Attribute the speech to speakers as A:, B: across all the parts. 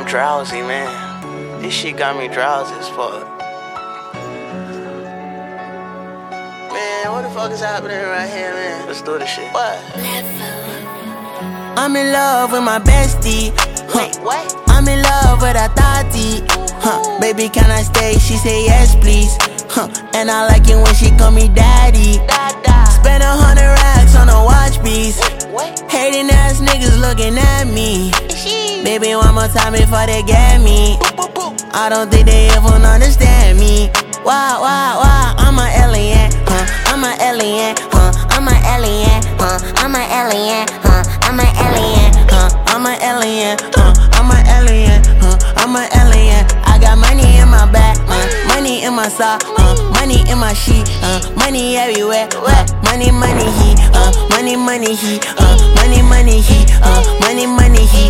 A: drowsy, man. This shit got me drowsy as fuck. Man, what the fuck is happening right here, man? Let's do this shit. What?
B: I'm in love with my bestie.
A: Wait, what?
B: I'm in love with a thotty. Baby, can I stay? She say yes, please. And I like it when she call me daddy. Spend 100 racks on a watch piece. Hating ass niggas looking at me. Baby, one more time before they get me. I don't think they even understand me. Wow, I'm an alien, I'm an alien, I'm an alien, I'm an alien, I'm an alien, I'm an alien, I'm an alien, I'm an alien. I got money in my back, money in my sock, money in my sheet, money everywhere, money, heat, money, heat, money, heat, money, heat.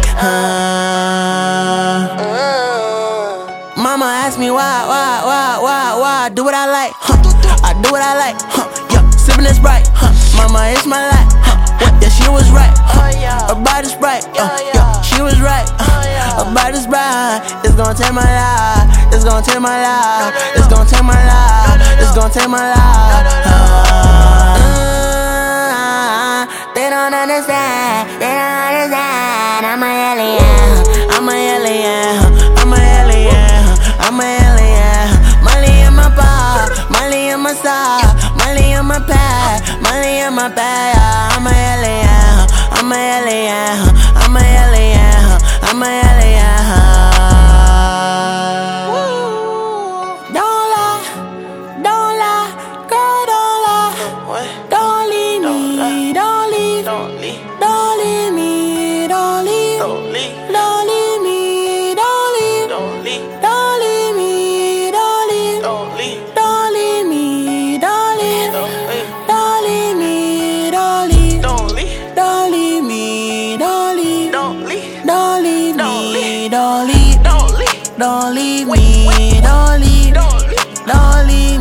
B: Mama asked me why, do what I like, I do what I like, yeah, sippin' this Sprite, mama, it's my life, yeah, she was right, about the Sprite, yeah, she was right, about the Sprite, it's gon' take my life, it's gon' take my life, it's gon' take my life, it's gon' take my life. They don't understand, I'm a alien, I'm a alien, I'm a alien, I'm a alien. Money in my bar, money in my sock, money in my pad, money in my bag. I'm a alien, I'm a alien, I'm a alien, I'm a alien. Don't lie, girl, don't lie.
A: What?
B: Don't leave me, don't leave,
A: Don't leave.
B: don't leave me, don't leave,
A: Don't leave.
B: don't leave me, don't leave,
A: Don't leave.
B: don't leave me, don't leave,
A: Don't leave.
B: don't leave me, don't leave,
A: Don't leave.
B: don't leave me, don't leave,
A: Don't leave.
B: don't leave me, don't leave,
A: Don't leave.
B: don't leave
A: Don't
B: me,
A: leave.
B: don't leave,
A: Don't leave.
B: don't leave
A: Wait,
B: me,
A: wait.
B: don't leave,
A: Don't leave.
B: don't leave.